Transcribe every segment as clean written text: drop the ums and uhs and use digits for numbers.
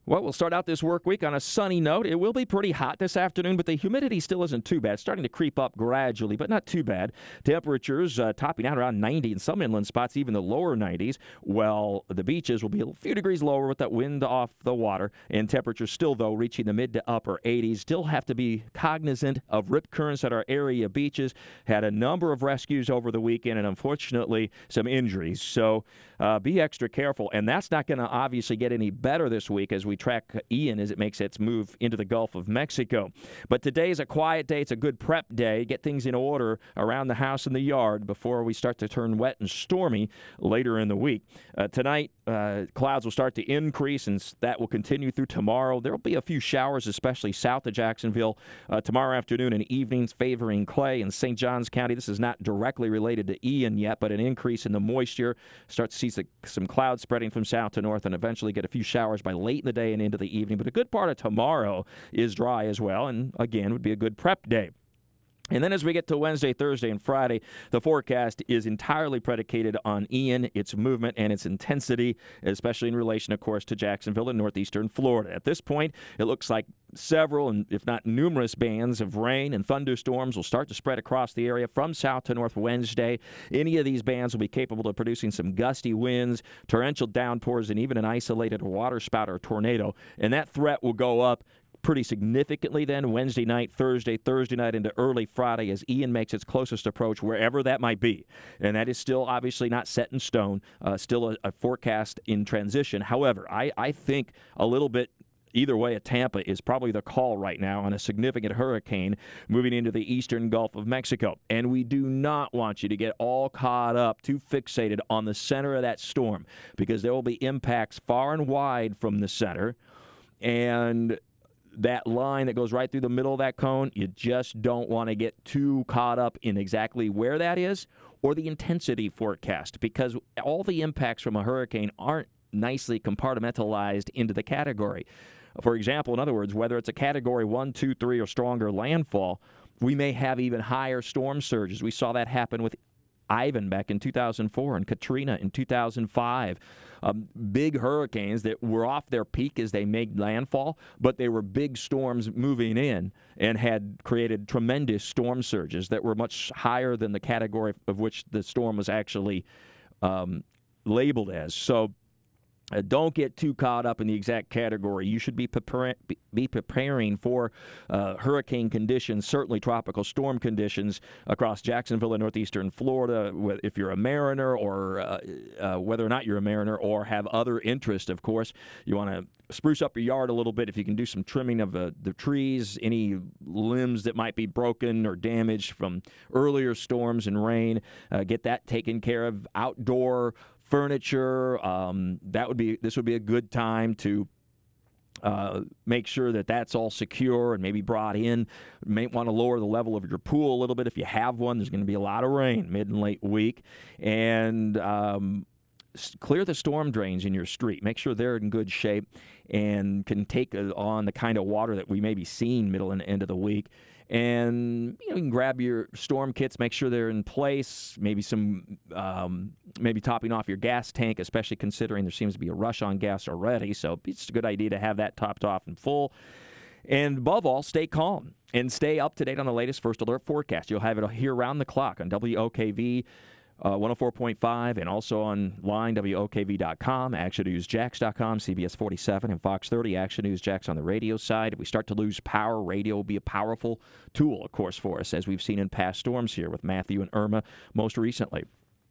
Well, we'll start out this work week on a sunny note. It will be pretty hot this afternoon, but the humidity still isn't too bad. It's starting to creep up gradually, but not too bad. Temperatures topping out around 90 in some inland spots, even the lower 90s. Well, the beaches will be a few degrees lower with that wind off the water, and temperatures still, though, reaching the mid to upper 80s. Still have to be cognizant of rip currents at our area beaches. Had a number of rescues over the weekend, and unfortunately, some injuries. So be extra careful, and that's not going to obviously get any better this week as we track Ian as it makes its move into the Gulf of Mexico. But today is a quiet day. It's a good prep day. Get things in order around the house and the yard before we start to turn wet and stormy later in the week. Tonight, clouds will start to increase, and that will continue through tomorrow. There will be a few showers, especially south of Jacksonville, tomorrow afternoon and evenings favoring Clay and St. Johns County. This is not directly related to Ian yet, but an increase in the moisture. Start to see some clouds spreading from south to north and eventually get a few showers by late in the day and into the evening. But a good part of tomorrow is dry as well, and again, would be a good prep day. And then as we get to Wednesday, Thursday, and Friday, the forecast is entirely predicated on Ian, its movement, and its intensity, especially in relation, of course, to Jacksonville and northeastern Florida. At this point, it looks like several, and if not numerous, bands of rain and thunderstorms will start to spread across the area from south to north Wednesday. Any of these bands will be capable of producing some gusty winds, torrential downpours, and even an isolated waterspout or tornado. And that threat will go up pretty significantly then Wednesday night, Thursday night into early Friday as Ian makes its closest approach wherever that might be. And that is still obviously not set in stone, still a forecast in transition. However, I think a little bit either way at Tampa is probably the call right now on a significant hurricane moving into the eastern Gulf of Mexico. And we do not want you to get all caught up, too fixated on the center of that storm, because there will be impacts far and wide from the center. And that line that goes right through the middle of that cone, you just don't want to get too caught up in exactly where that is or the intensity forecast, because all the impacts from a hurricane aren't nicely compartmentalized into the category. For example, in other words, whether it's a category 1, 2, 3, or stronger landfall, we may have even higher storm surges. We saw that happen with Ivan back in 2004 and Katrina in 2005. Big hurricanes that were off their peak as they made landfall, but they were big storms moving in and had created tremendous storm surges that were much higher than the category of which the storm was actually labeled as. So don't get too caught up in the exact category. You should be preparing for hurricane conditions, certainly tropical storm conditions across Jacksonville and northeastern Florida. If you're a mariner or whether or not you're a mariner or have other interest, of course, you want to spruce up your yard a little bit. If you can do some trimming of the trees, any limbs that might be broken or damaged from earlier storms and rain, get that taken care of. Outdoor furniture, this would be a good time to make sure that that's all secure and maybe brought in. You may want to lower the level of your pool a little bit if you have one. There's going to be a lot of rain mid and late week. And clear the storm drains in your street. Make sure they're in good shape and can take on the kind of water that we may be seeing middle and end of the week. And you can grab your storm kits, make sure they're in place, maybe maybe topping off your gas tank, especially considering there seems to be a rush on gas already. So it's a good idea to have that topped off and full. And above all, stay calm and stay up to date on the latest First Alert forecast. You'll have it here around the clock on WOKV 104.5 and also online, WOKV.com, ActionNewsJax.com, CBS 47 and Fox 30, Action News Jax on the radio side. If we start to lose power, radio will be a powerful tool, of course, for us, as we've seen in past storms here with Matthew and Irma most recently.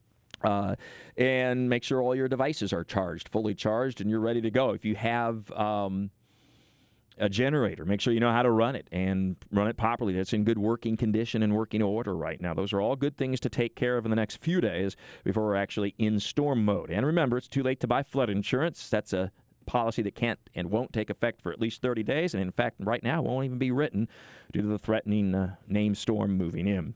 And make sure all your devices are fully charged, and you're ready to go. If you have a generator, make sure you know how to run it and run it properly. That's in good working condition and working order right now. Those are all good things to take care of in the next few days before we're actually in storm mode. And remember, it's too late to buy flood insurance. That's a policy that can't and won't take effect for at least 30 days. And in fact, right now, won't even be written due to the threatening named storm moving in.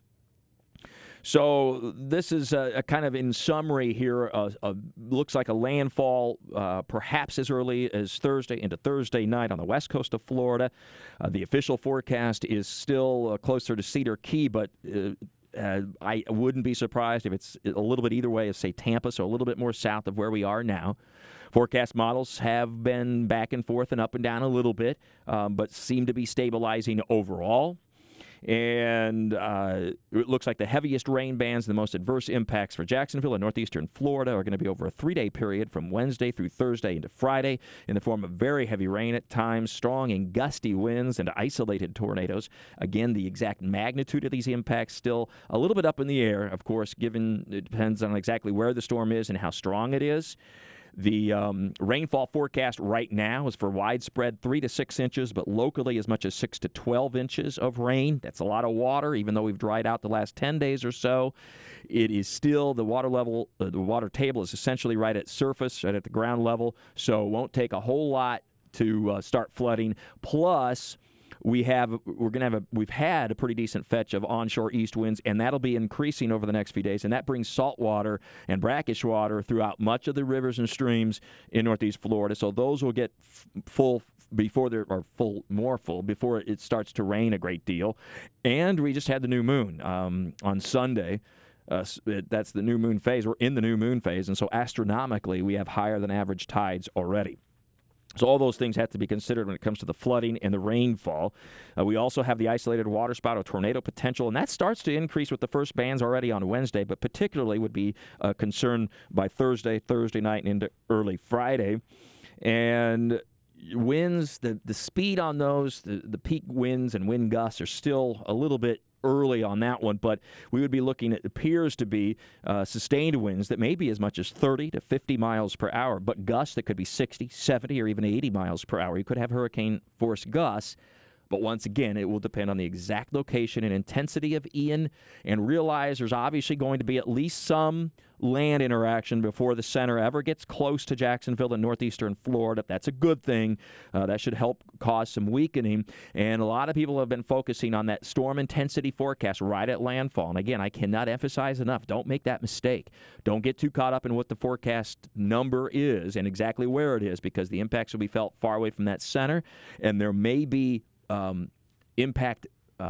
So this is a kind of in summary here, looks like a landfall perhaps as early as Thursday into Thursday night on the west coast of Florida. The official forecast is still closer to Cedar Key, but I wouldn't be surprised if it's a little bit either way as, say, Tampa, so a little bit more south of where we are now. Forecast models have been back and forth and up and down a little bit, but seem to be stabilizing overall. And it looks like the heaviest rain bands, the most adverse impacts for Jacksonville and northeastern Florida are going to be over a 3-day period from Wednesday through Thursday into Friday in the form of very heavy rain at times, strong and gusty winds, and isolated tornadoes. Again, the exact magnitude of these impacts still a little bit up in the air, of course, given it depends on exactly where the storm is and how strong it is. The rainfall forecast right now is for widespread 3 to 6 inches, but locally as much as 6 to 12 inches of rain. That's a lot of water, even though we've dried out the last 10 days or so. It is still the water level, the water table is essentially right at surface, right at the ground level, so it won't take a whole lot to start flooding. Plus, we've had a pretty decent fetch of onshore east winds, and that'll be increasing over the next few days, and that brings salt water and brackish water throughout much of the rivers and streams in northeast Florida. So those will get full before more full before it starts to rain a great deal. And we just had the new moon on Sunday. That's the new moon phase. We're in the new moon phase, and so astronomically, we have higher than average tides already. So all those things have to be considered when it comes to the flooding and the rainfall. We also have the isolated waterspout or tornado potential, and that starts to increase with the first bands already on Wednesday, but particularly would be a concern by Thursday night and into early Friday. And winds, the speed on those, the peak winds and wind gusts are still a little bit early on that one, but we would be looking at, appears to be sustained winds that may be as much as 30 to 50 miles per hour, but gusts that could be 60, 70, or even 80 miles per hour. You could have hurricane force gusts, but once again, it will depend on the exact location and intensity of Ian, and realize there's obviously going to be at least some land interaction before the center ever gets close to Jacksonville and northeastern Florida. That's a good thing. That should help cause some weakening. And a lot of people have been focusing on that storm intensity forecast right at landfall. And again, I cannot emphasize enough, don't make that mistake. Don't get too caught up in what the forecast number is and exactly where it is, because the impacts will be felt far away from that center, and there may be impact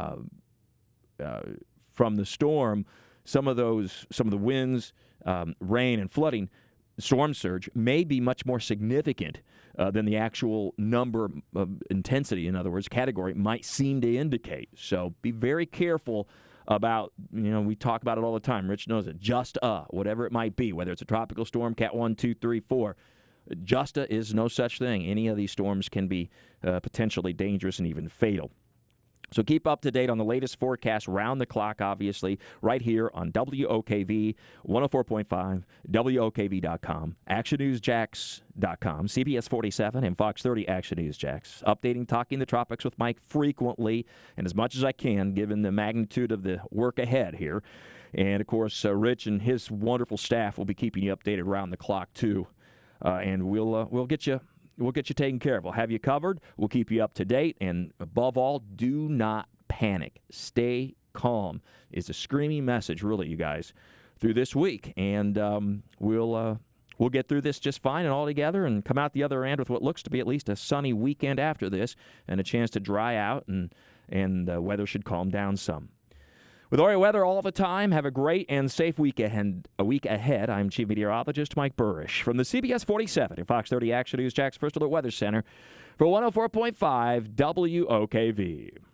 from the storm. Some of the winds, rain, and flooding, storm surge may be much more significant than the actual number of intensity, in other words, category, might seem to indicate. So be very careful about, we talk about it all the time. Rich knows it. Whatever it might be, whether it's a tropical storm, Cat 1, 2, 3, 4. Is no such thing. Any of these storms can be potentially dangerous and even fatal. So keep up to date on the latest forecast round the clock, obviously, right here on WOKV 104.5, WOKV.com, ActionNewsJax.com, CBS 47, and Fox 30 Action News Jax. Updating Talking the Tropics with Mike frequently and as much as I can, given the magnitude of the work ahead here. And, of course, Rich and his wonderful staff will be keeping you updated around the clock, too. And we'll get you taken care of. We'll have you covered. We'll keep you up to date. And above all, do not panic. Stay calm is a screaming message, really, you guys, through this week. And we'll get through this just fine and all together and come out the other end with what looks to be at least a sunny weekend after this and a chance to dry out, and the weather should calm down some. With Oriole weather all the time, have a great and safe week ahead. I'm Chief Meteorologist Mike Burrish from the CBS 47 and Fox 30 Action News Jax First Alert Weather Center for 104.5 WOKV.